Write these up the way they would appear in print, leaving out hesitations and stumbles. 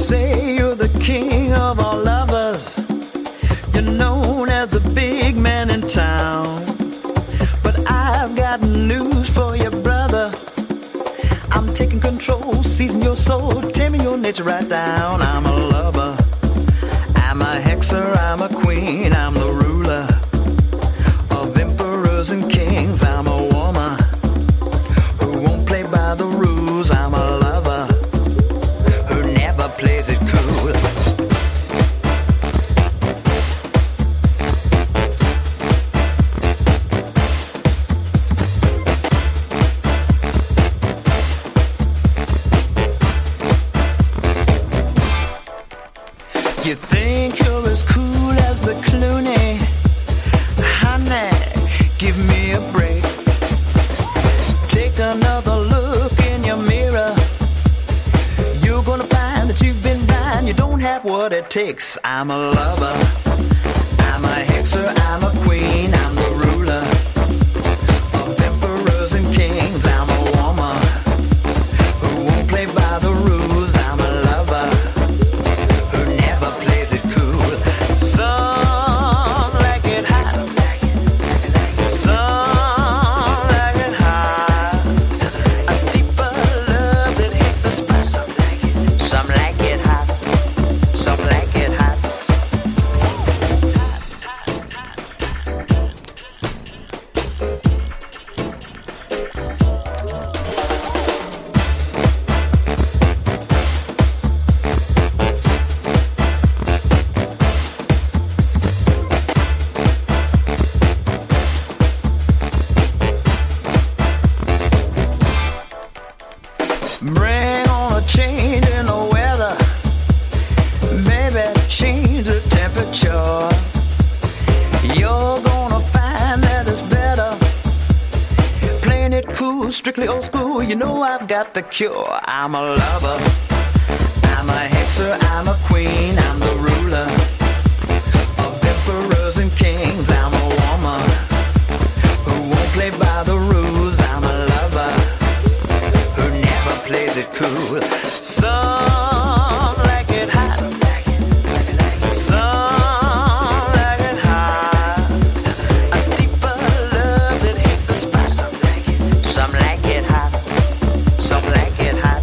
say you're the king of all lovers. You're known as the big man in town. But I've got news for you, brother. I'm taking control, seizing your soul, taming your nature right down. I'm a lover, I'm a hexer, I'm a queen, I'm the ruler of emperors and kings. I'm a woman who won't play by the rules. I'm a lover who never plays it cool. You think you're as cool as the Clooney? Honey, give me a break. Take another look in your mirror. You're gonna find that you've been blind. You don't have what it takes. I'm a lover, I'm a hexer, I'm a queen, I'm the ruler of emperors and kings. I'm a woman who won't play by the rules. I'm a lover who never plays it cool. Some like it hot, some like it hot. A deeper love that hits the spot. Some like it hot, some like it hot. Bring on a change in the weather. Maybe change the temperature. You're gonna find that it's better playing it cool, strictly old school. You know I've got the cure. I'm a lover, I'm a hexer, I'm a queen, I'm the ruler of emperors and kings. I'm a woman who won't play by the rules. I'm a lover who never plays it cool. Some like it hot, some like it hot. A deeper love that hits the spot. Some like it hot, some like it hot.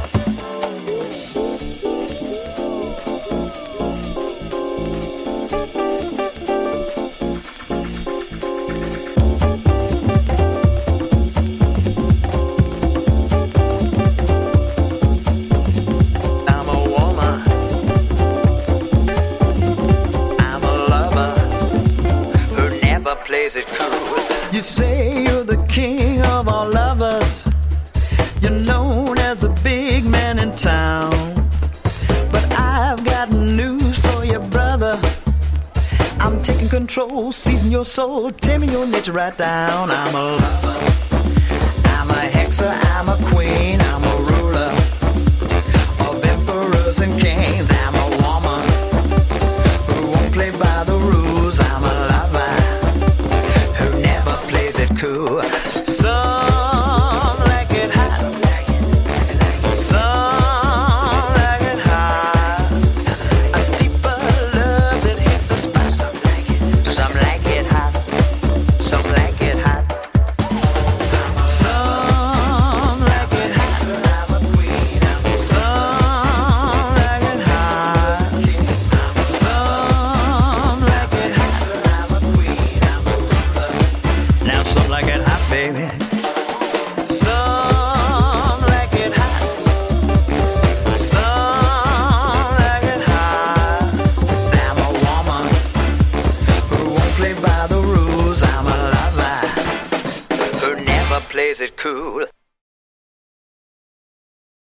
I'm a woman, I'm a lover who never plays it cool. You say you're the king of all lovers. You're known as the big man in town. But I've got news for you, brother. I'm taking control, seizing your soul, taming your nature right down. I'm a lover, I'm a hexer, I'm a queen, I'm a ruler of emperors and kings. I'm a woman who won't play by the rules. I'm a lover who never plays it cool. Some like it hot, some like it hot. A deeper love that hits the spot. Some like it hot, some like it hot. Some like it hot, I'm a queen. Some like it hot, some like it hot, I'm a queen, I'm a ruler. Now some like it hot, baby. Some like it hot, some like it hot. I'm a woman who won't play by the rules. I'm a lover who never plays it cool.